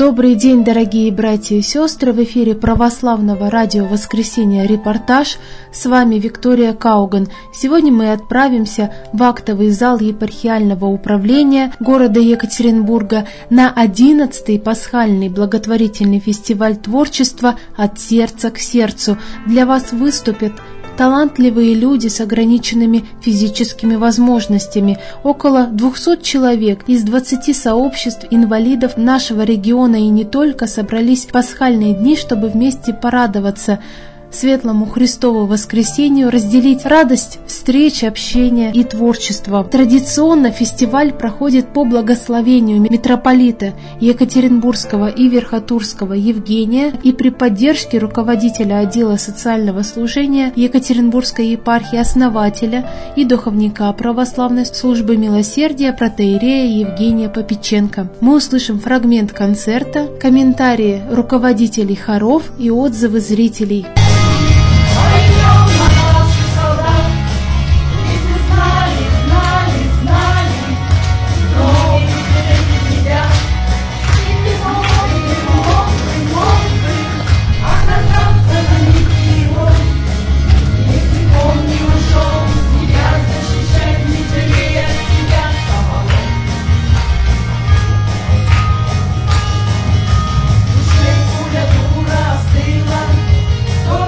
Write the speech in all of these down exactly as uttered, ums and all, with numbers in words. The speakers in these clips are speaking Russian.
Добрый день, дорогие братья и сестры! В эфире православного радио «Воскресенье. Репортаж». С вами Виктория Кауган. Сегодня мы отправимся в актовый зал епархиального управления города Екатеринбурга на одиннадцатый пасхальный благотворительный фестиваль творчества «От сердца к сердцу». Для вас выступят талантливые люди с ограниченными физическими возможностями. Около двухсот человек из двадцати сообществ инвалидов нашего региона и не только собрались в пасхальные дни, чтобы вместе порадоваться светлому Христову воскресению, разделить радость встречи, общения и творчества. Традиционно фестиваль проходит по благословению митрополита Екатеринбургского и Верхотурского Евгения и при поддержке руководителя отдела социального служения Екатеринбургской епархии, основателя и духовника православной службы милосердия протоиерея Евгения Попеченко. Мы услышим фрагмент концерта, комментарии руководителей хоров и отзывы зрителей. Остыла,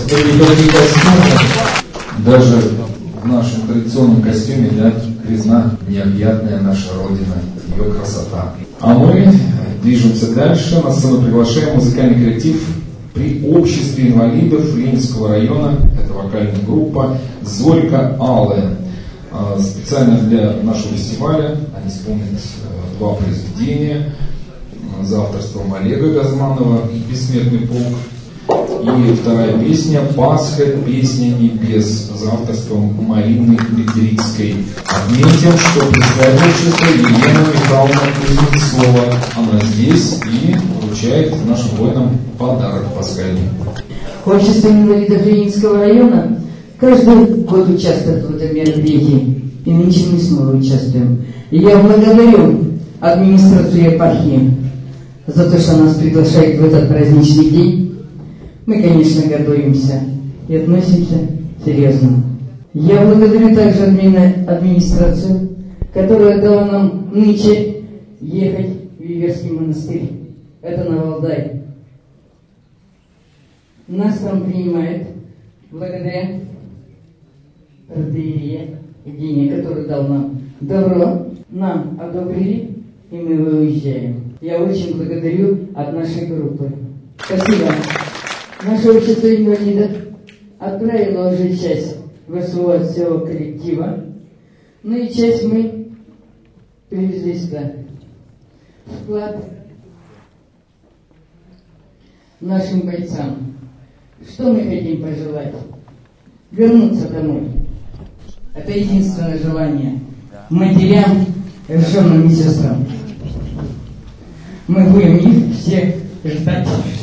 никаких костюмов. Даже в нашем традиционном костюме, да, видна необъятная наша Родина, ее красота. А мы движемся дальше. На сцену приглашаем музыкальный коллектив при обществе инвалидов Ленинского района. Это вокальная группа «Зорька Алая». Специально для нашего фестиваля они исполнят два произведения за авторством Олега Газманова «Бессмертный полк». И вторая песня «Пасха. Песня небес» за авторством Марины Бедрицкой. Отметим, что представитель общества Елена Михайловна Кузнецова. Она здесь и вручает нашим воинам подарок пасхальный. Общество инвалидов Ленинского района каждый год участвует в этом мероприятии. И нынче мы снова участвуем. И я благодарю администрацию епархии за то, что нас приглашает в этот праздничный день. Мы, конечно, готовимся и относимся серьезно. Я благодарю также адми... администрацию, которая дала нам нынче ехать в Виверский монастырь. Это на Валдай. Нас там принимает благодаря протоиерее Евгения, который дал нам добро. Нам одобрили, и мы уезжаем. Я очень благодарю от нашей группы. Спасибо. Наше общество инвалидов отправило уже часть в СО от всего коллектива, ну и часть мы привезли сюда. Вклад нашим бойцам. Что мы хотим пожелать? Вернуться домой. Это единственное желание. Матерям и женам и сестрам. Мы будем их всех ждать.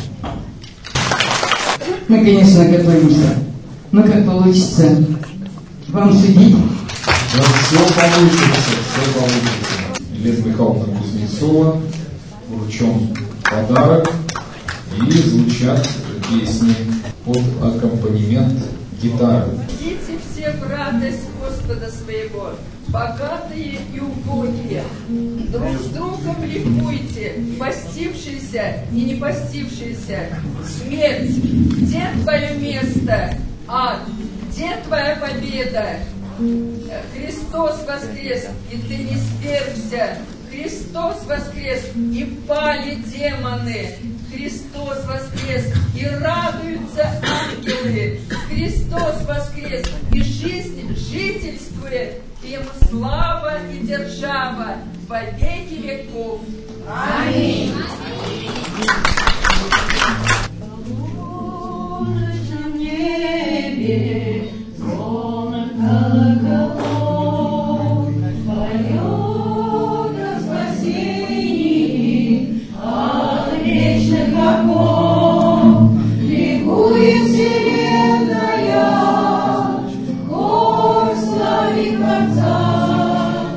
Мы, конечно, готовимся. Но как получится, вам судить? Да, все получится, все получится. Елена Михайловна Кузнецова, вручен подарок, и звучат песни под аккомпанемент гитары. Идите все в радость Господа своего, богатые и убогие. Друг с другом ликуйте, постившиеся и не постившиеся. Смерть, где твое место? Ад, где твоя победа? Христос воскрес, и ты не свергся. Христос воскрес, и пали демоны. Христос воскрес, и радуются ангелы. Христос воскрес, и жизнь жительствует. Ему слава и держава во веки веков. Аминь.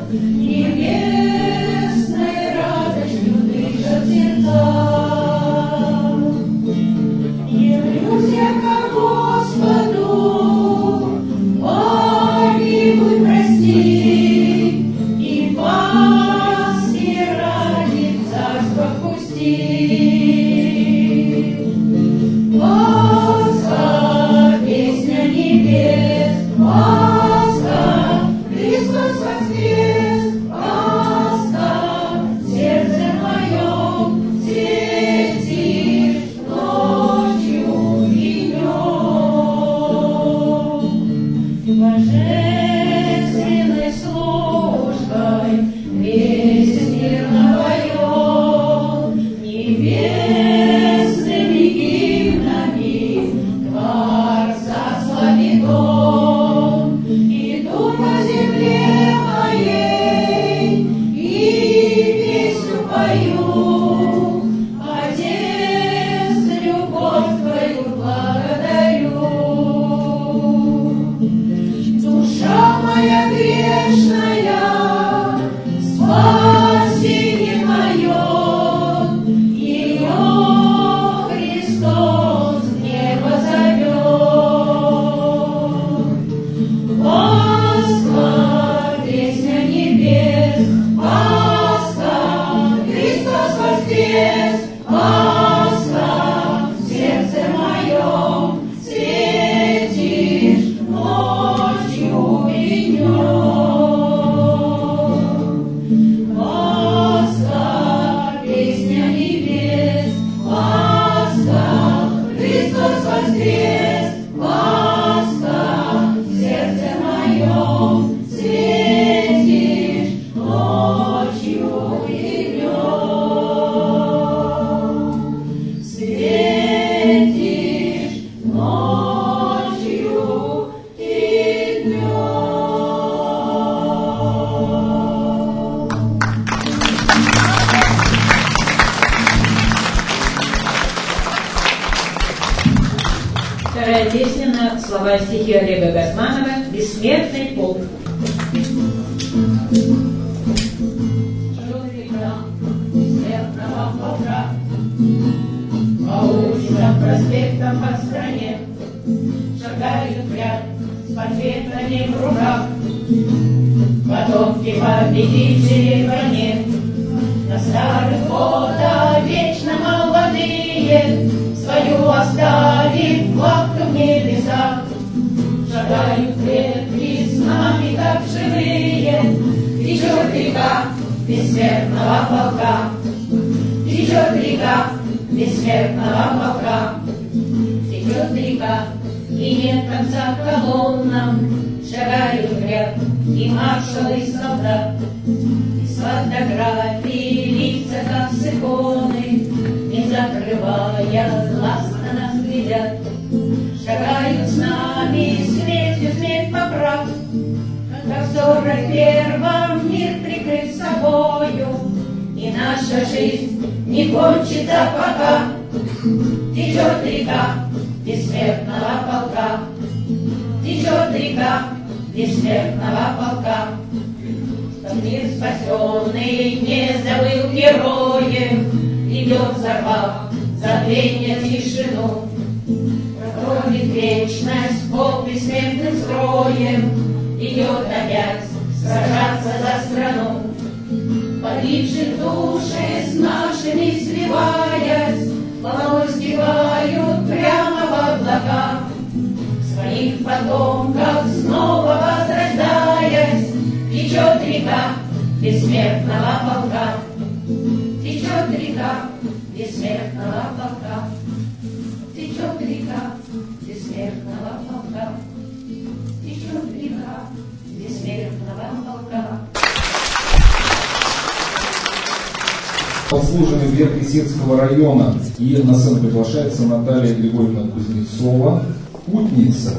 Небесной радостью дышат сердца. Вторая песня на слова и стихи Олега Газманова «Бессмертный полк». Бессмертного полка по улицам, проспектам по стране шагают в ряд с портретами в руках потомки победителей в войне. На старых фото вечно молодые, свою оставив вахту в небесах, шагают предки с нами, как живые. Течет река бессмертного полка, течет река бессмертного полка, течет река, и нет конца колоннам, шагают в ряд и маршалы, и солдат. Из фотографий лица, как с иконы, не закрывая глаз, на нас глядят. Шагают с нами смертью смерть поправ, как в сорок первом мир прикрыт собою, и наша жизнь не кончится пока. Течет река бессмертного полка, течет река бессмертного полка. Чтоб мир спасенный не забыл героев, идет взорвав забвенье тишину. Проходит вечность под бессмертным строем, идет опять сражаться за страну. Погибших души с нашими сливаясь, волной сбивают прямо в облака. Своих потомков снова возрождаясь, течет река бессмертного полка, течет река бессмертного полка, течет река бессмертного полка, течет река бессмертного полка. Послужили Верхесецкого района, и на сцену приглашается Наталья Григорьевна Кузнецова, путница.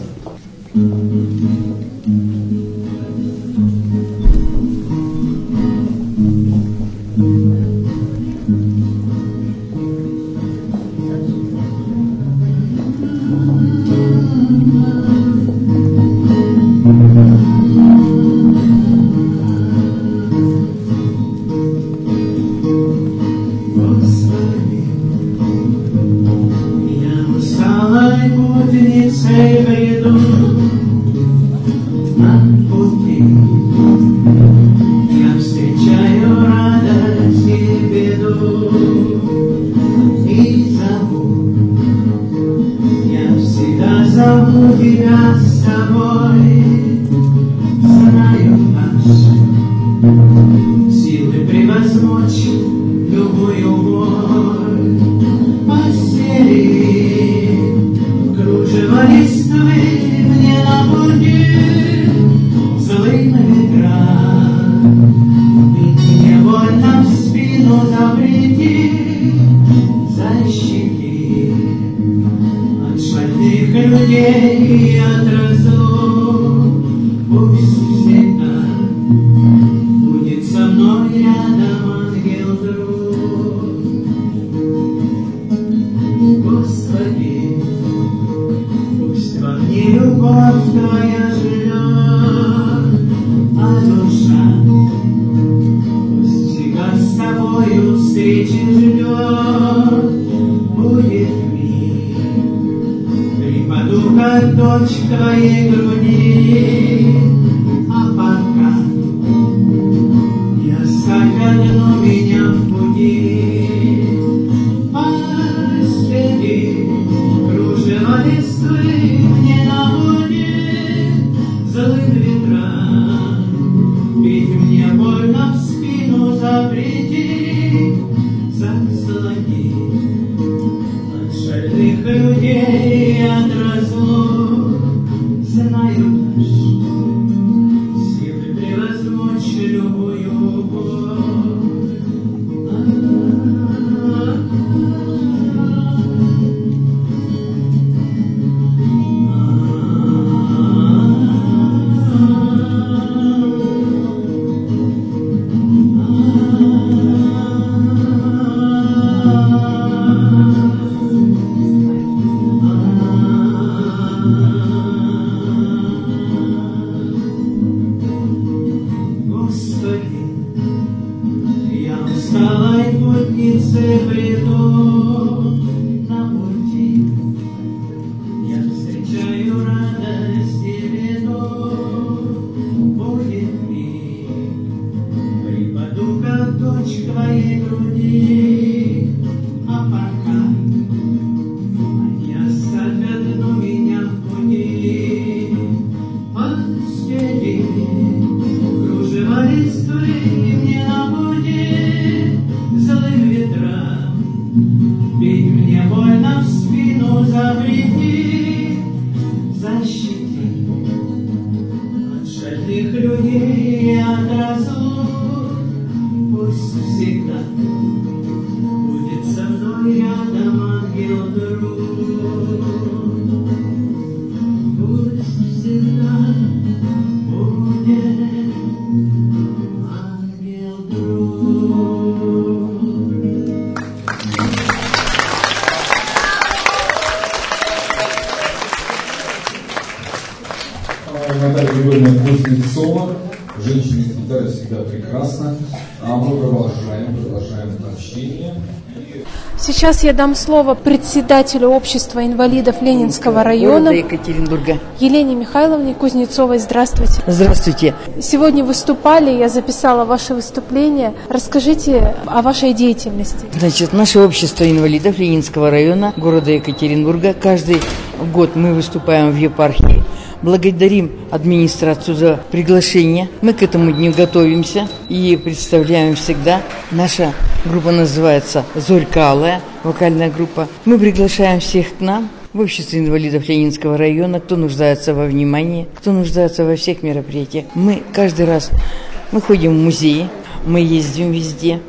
птицы бреду на пути. Я встречаю радость и беду, будет миг, припаду как дочь к твоей груди, а пока они оставят но меня в пути. Постели кружева листвы мне на пути, злым ветрам бить мне больно в спину, запрети, защити от шальных людей и от разлук. Пусть всегда будет со мной рядом ангел-друг. Пусть всегда будет ангел-друг. Наталья Григорьевна Кузнецова, женщина-секретарь всегда прекрасна. А мы продолжаем, продолжаем общение. Сейчас я дам слово председателю общества инвалидов Ленинского района Екатеринбурга Елене Михайловне Кузнецовой. Здравствуйте. Здравствуйте. Сегодня выступали, я записала ваше выступление. Расскажите о вашей деятельности. Значит, наше общество инвалидов Ленинского района города Екатеринбурга. Каждый год мы выступаем в епархии. Благодарим администрацию за приглашение. Мы к этому дню готовимся и представляем всегда. Наша группа называется «Зорька Алая», вокальная группа. Мы приглашаем всех к нам в обществе инвалидов Ленинского района, кто нуждается во внимании, кто нуждается во всех мероприятиях. Мы каждый раз, мы ходим в музеи, мы ездим везде,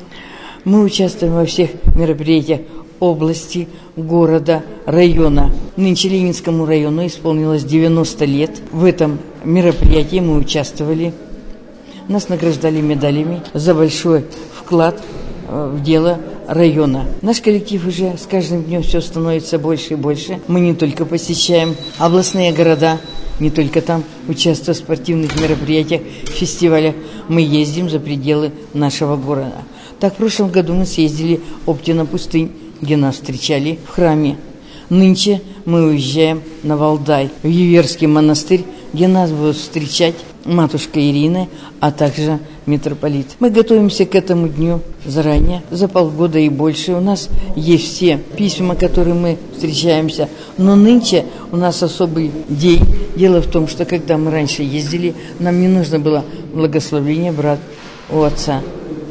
мы участвуем во всех мероприятиях области, города, района. Нынче Ленинскому району исполнилось девяносто лет. В этом мероприятии мы участвовали. Нас награждали медалями за большой вклад в дело района. Наш коллектив уже с каждым днем все становится больше и больше. Мы не только посещаем областные города, не только там участвуем в спортивных мероприятиях, фестивалях. Мы ездим за пределы нашего города. Так, в прошлом году мы съездили в Оптино-Пустынь, где нас встречали в храме. Нынче мы уезжаем на Валдай, в Юверский монастырь, где нас будут встречать матушка Ирина, а также митрополит. Мы готовимся к этому дню заранее, за полгода и больше. У нас есть все письма, которые мы встречаемся, но нынче у нас особый день. Дело в том, что когда мы раньше ездили, нам не нужно было благословения брат у отца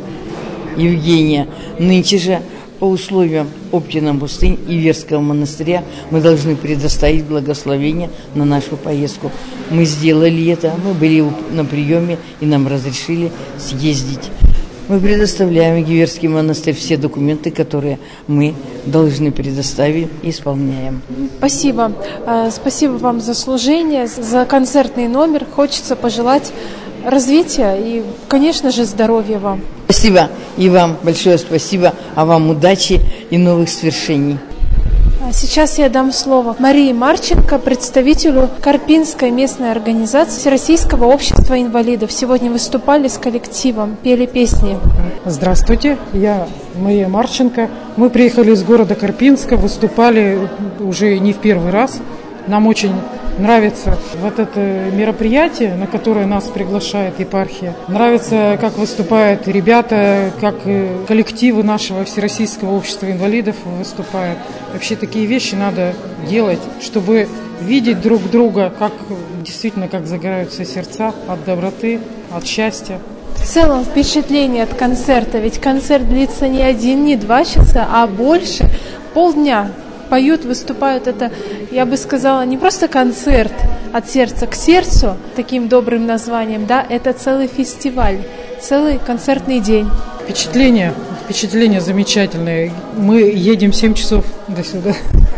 Евгения. Нынче же по условиям Оптино-Пустынь и Верского монастыря мы должны предоставить благословение на нашу поездку. Мы сделали это, мы были на приеме и нам разрешили съездить. Мы предоставляем в Верский монастырь все документы, которые мы должны предоставить и исполняем. Спасибо. Спасибо вам за служение, за концертный номер. Хочется пожелать развития и, конечно же, здоровья вам. Спасибо. И вам большое спасибо. А вам удачи и новых свершений. Сейчас я дам слово Марии Марченко, представителю Карпинской местной организации Российского общества инвалидов. Сегодня выступали с коллективом, пели песни. Здравствуйте, я Мария Марченко. Мы приехали из города Карпинска, выступали уже не в первый раз. Нам очень нравится вот это мероприятие, на которое нас приглашает епархия. Нравится, как выступают ребята, как коллективы нашего Всероссийского общества инвалидов выступают. Вообще такие вещи надо делать, чтобы видеть друг друга, как действительно, как загораются сердца от доброты, от счастья. В целом впечатление от концерта, ведь концерт длится не один, не два часа, а больше, полдня. Поют, выступают. Это, я бы сказала, не просто концерт от сердца к сердцу, таким добрым названием, да, это целый фестиваль, целый концертный день. Впечатление, впечатление замечательное. Мы едем семь часов до сюда.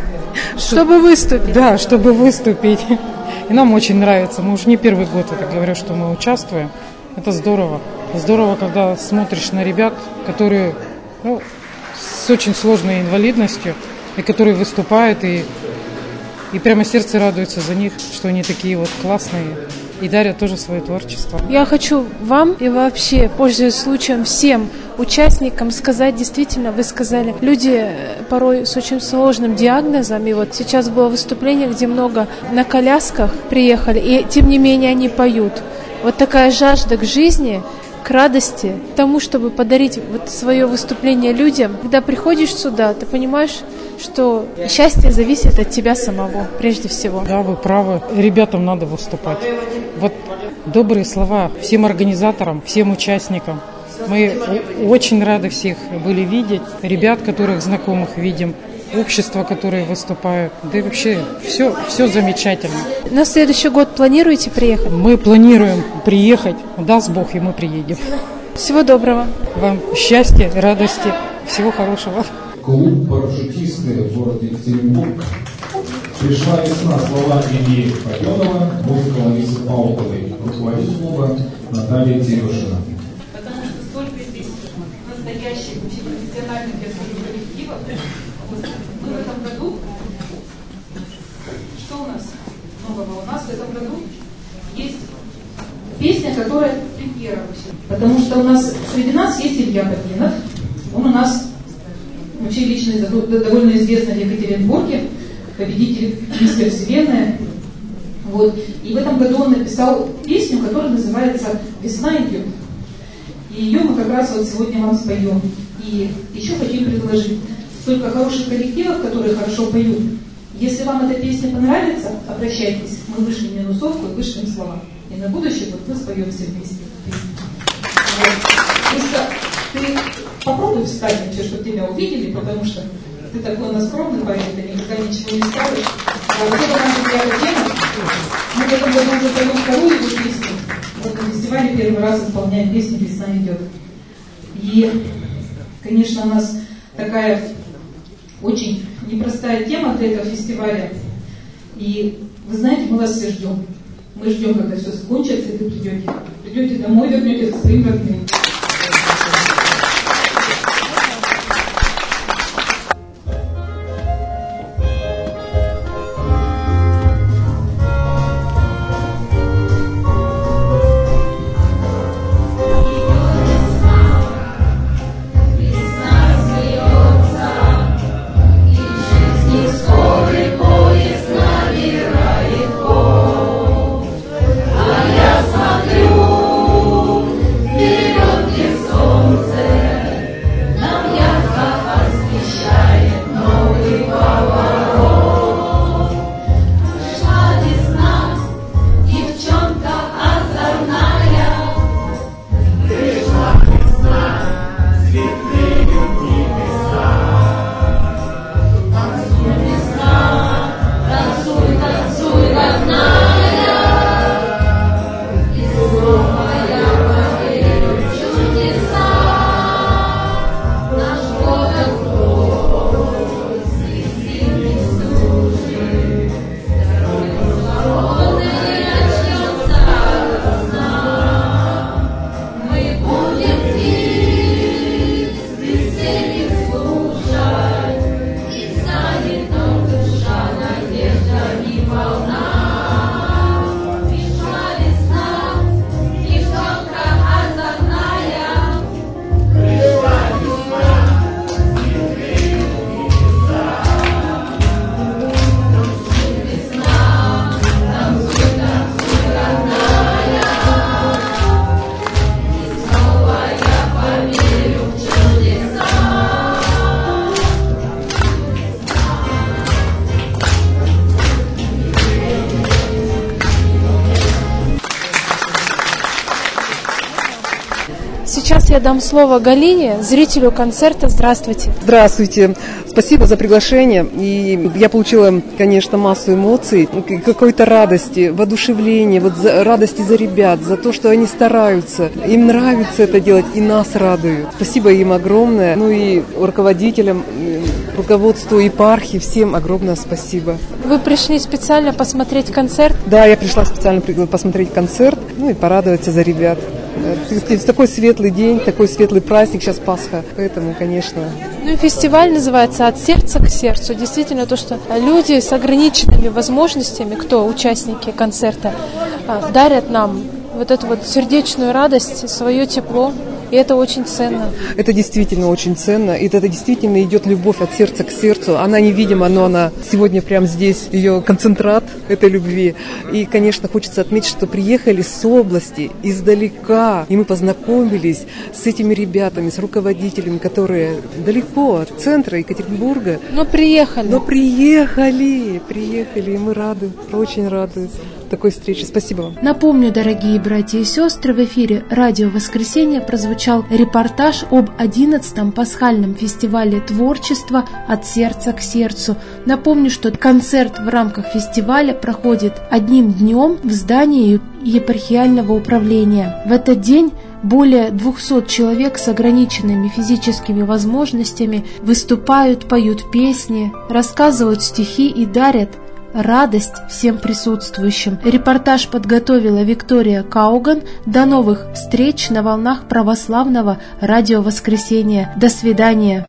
Чтобы выступить. Да, чтобы выступить. И нам очень нравится. Мы уже не первый год это говорю, что мы участвуем. Это здорово. Здорово, когда смотришь на ребят, которые ну, с очень сложной инвалидностью, и которые выступают, и, и прямо сердце радуется за них, что они такие вот классные, и дарят тоже свое творчество. Я хочу вам и вообще, пользуясь случаем, всем участникам сказать, действительно, вы сказали, люди порой с очень сложным диагнозом, и вот сейчас было выступление, где много на колясках приехали, и тем не менее они поют. Вот такая жажда к жизни, к радости, к тому, чтобы подарить вот свое выступление людям. Когда приходишь сюда, ты понимаешь, что счастье зависит от тебя самого, прежде всего. Да, вы правы. Ребятам надо выступать. Вот добрые слова всем организаторам, всем участникам. Мы очень рады всех были видеть. Ребят, которых знакомых видим. Общество, которые выступают. Да и вообще все, все замечательно. На следующий год планируете приехать? Мы планируем приехать. Даст Бог, и мы приедем. Всего доброго. Вам счастья, радости, всего хорошего. Клуб «Парашютисты» в городе Екатеринбург. Пришла весна, слова Ильи Пойденова, музыка Ларисы Паутовой, руководитель клуба Наталья Терешина. Потому что столько здесь настоящих, очень профессиональных коллективов. Мы в этом году, что у нас нового? У нас в этом году есть песня, которая премьера вообще. Потому что у нас среди нас есть Илья Пойденов. Он у нас вообще личность довольно известный в Екатеринбурге, победитель «Мистер Вселенная». Вот. И в этом году он написал песню, которая называется «Весна идет». И ее мы как раз вот сегодня вам споем. И еще хотим предложить столько хороших коллективов, которые хорошо поют. Если вам эта песня понравится, обращайтесь. Мы вышлем минусовку и вышлем слова. И на будущее вот мы споем все вместе. Вот. Потому что ты попробуй встать вообще, чтобы тебя увидели, потому что ты такой у нас скромный парень, ты никогда ничего не скажешь. А вот это наша первая тема. Мы в этом году уже поем вторую его песню. Вот на фестивале первый раз исполняем песню «Весна идет». И, конечно, у нас такая очень непростая тема для этого фестиваля. И вы знаете, мы вас все ждем. Мы ждем, когда все закончится, и вы придете. Придете домой, вернетесь к своим родным. Сейчас я дам слово Галине, зрителю концерта. Здравствуйте. Здравствуйте. Спасибо за приглашение. И я получила, конечно, массу эмоций, какой-то радости, воодушевления, вот за, радости за ребят, за то, что они стараются. Им нравится это делать, и нас радуют. Спасибо им огромное. Ну и руководителям, руководству епархии, всем огромное спасибо. Вы пришли специально посмотреть концерт? Да, я пришла специально посмотреть концерт, ну и порадоваться за ребят. В такой светлый день, такой светлый праздник, сейчас Пасха, поэтому, конечно. Ну и фестиваль называется «От сердца к сердцу». Действительно, то, что люди с ограниченными возможностями, кто участники концерта, дарят нам вот эту вот сердечную радость, свое тепло. И это очень ценно. Это действительно очень ценно. И это действительно идет любовь от сердца к сердцу. Она невидима, но она сегодня прямо здесь, ее концентрат этой любви. И, конечно, хочется отметить, что приехали с области, издалека. И мы познакомились с этими ребятами, с руководителями, которые далеко от центра Екатеринбурга. Но приехали. Но приехали, приехали. И мы рады, очень рады такой встрече. Спасибо вам. Напомню, дорогие братья и сестры, в эфире «Радио Воскресенье» прозвучал репортаж об одиннадцатом пасхальном фестивале творчества «От сердца к сердцу». Напомню, что концерт в рамках фестиваля проходит одним днем в здании епархиального управления. В этот день более двухсот человек с ограниченными физическими возможностями выступают, поют песни, рассказывают стихи и дарят радость всем присутствующим. Репортаж подготовила Виктория Кауган. До новых встреч на волнах православного радио Воскресенья. До свидания.